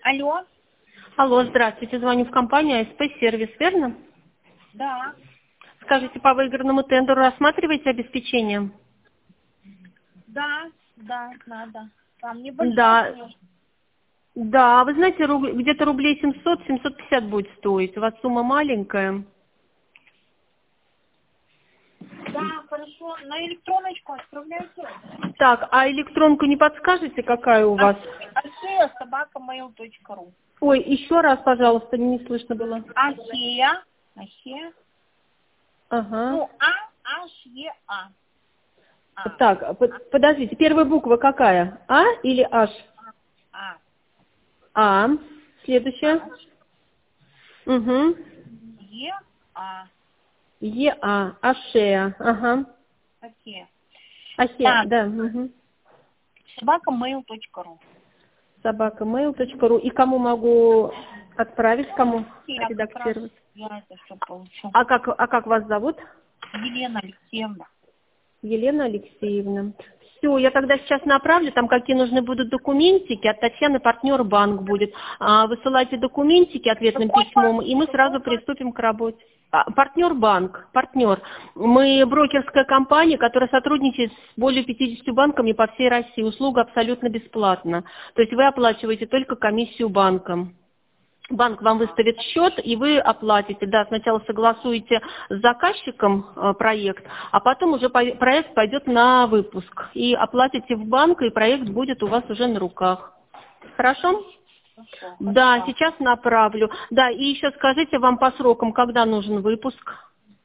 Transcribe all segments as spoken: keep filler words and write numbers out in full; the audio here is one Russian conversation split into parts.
Алло. Алло, здравствуйте. Звоню в компанию АСП Сервис, верно? Да. Скажите, по выигранному тендеру рассматриваете обеспечение? Да, да, надо. Там небольшой, Да. конечно. Да, вы знаете, руб- где-то рублей семьсот семьсот пятьдесят будет стоить. У вас сумма маленькая. Да, хорошо. На электроночку отправляйте. Так, а электронку не подскажете, какая у вас? Ахея собака mail точка ру. Ой, еще раз, пожалуйста, не слышно было. Ахея. Ахея. Ага. Ну, А, Аш, Е, А. А. Так, по- подождите, первая буква какая? А или Аш? А. А. Следующая. Аш, Угу. Е, А. Е-А. Ашея. Ага. Ахея. Ахея, Так, да. Угу. собака mail точка ру. собака mail точка ру. И кому могу отправить, кому Я как раз редактировать? я это все получу. А как, а как вас зовут? Елена Алексеевна. Елена Алексеевна. Все, я тогда сейчас направлю, там какие нужны будут документики, от Татьяны партнер банк будет. А, высылайте документики ответным Какой письмом, банк? и мы Какой сразу банк? приступим к работе. А, партнер банк, партнер. Мы брокерская компания, которая сотрудничает с более пятьюдесятью банками по всей России. Услуга абсолютно бесплатна. То есть вы оплачиваете только комиссию банкам. Банк вам выставит счет, и вы оплатите. Да, сначала согласуете с заказчиком э, проект, а потом уже по- проект пойдет на выпуск. И оплатите в банк, и проект будет у вас уже на руках. Хорошо? Хорошо, Да, хорошо. сейчас направлю. Да, и еще скажите вам по срокам, когда нужен выпуск.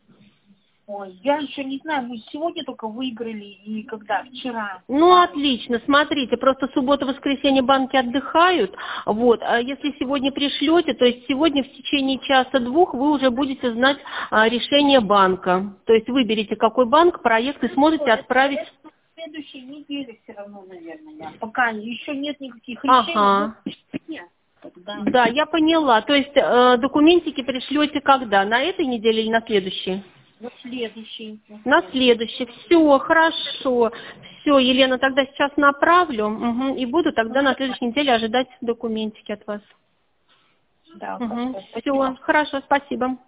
Ой, я еще не знаю, мы сегодня только выиграли и когда? Вчера. Ну, А, отлично, смотрите, просто суббота-воскресенье банки отдыхают, вот, а если сегодня пришлете, то есть сегодня в течение часа-двух вы уже будете знать а, решение банка, то есть выберите, какой банк, проект, и сможете это, отправить. это на следующей неделе все равно, наверное. Пока еще нет никаких решений. Ага, Ну, нет, тогда. да, я поняла, то есть э, документики пришлете когда, на этой неделе или на следующей? На следующий. На На следующий. следующий. Все, хорошо. Все, Елена, тогда сейчас направлю, мгм, и буду тогда на следующей неделе ожидать документики от вас. Да, Угу. хорошо. Спасибо. Все, хорошо, спасибо.